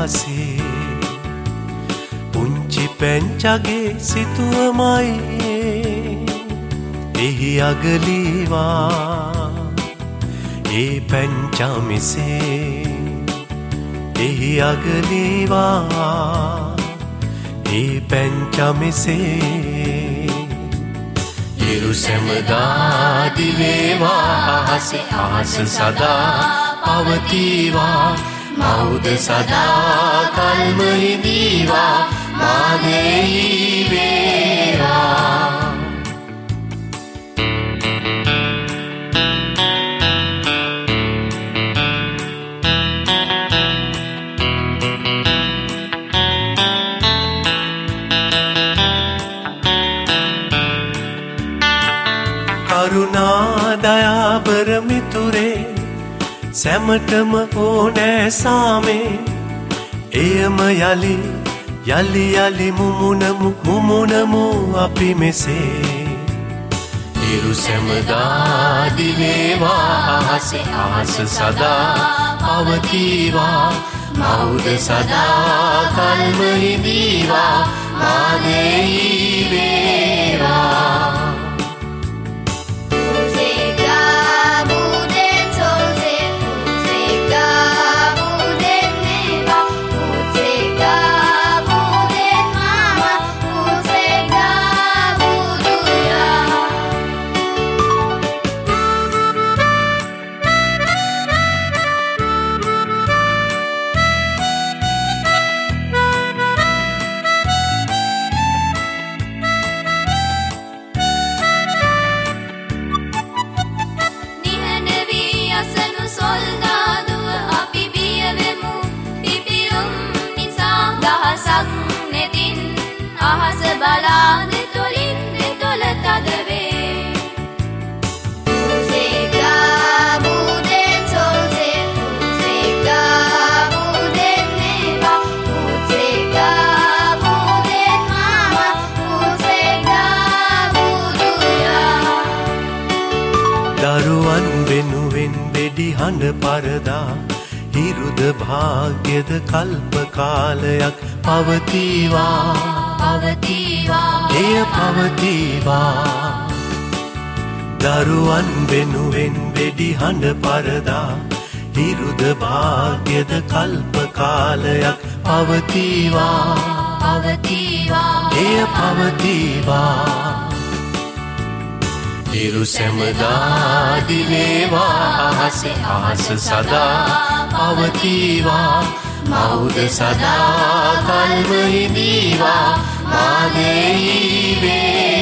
අහසේ පුංචි පැංචගේ සිතුවමයි එහි අගලීවා ඒ පැංචමිසේ එහි අගලීවා ඒ පැංචමිසේ සැමදා දිවේවා අහසේ අහස සදා පවතිවා මෞද සදා කල්ම හිඳීවා මාගෙහි වේවා කරුණා දයාබර මිතුරේ සැමටම ඕනෑ සාමේ එයම යලි යලි යලි මුමුණමු අපි මෙසේ ඉරු සැමදා දිවේවා අහසේ අහස සදා පවතිවා මෞද සදා කල්ම හිඳීවා මාගෙහි වේවා අහස බලාද තොලින් දෙතොල තදවේ පුසේකා බුදෙන් සොල්සේ පුසේකා බුදෙන් නේවා පුසේකා බුදෙන් මාමා පුසේකා බුදුයා දරුවන් වෙනුවෙන් වෙඩි හඬ පරදා හිරුද භාග්‍යද කල්ප කාලයක් පවතිවා එය පවතිවා දරුවන් වෙනුවෙන් වෙඩි හඬ පරදා හිරුද භාග්‍යද කල්ප කාලයක් පවතිවා එය පවතිවා හිරු සැමදා දිවේවා අහසේ අහස සදා පවතිවා මෞද සදා කල්ම හිඳීවා මාගෙහි වේ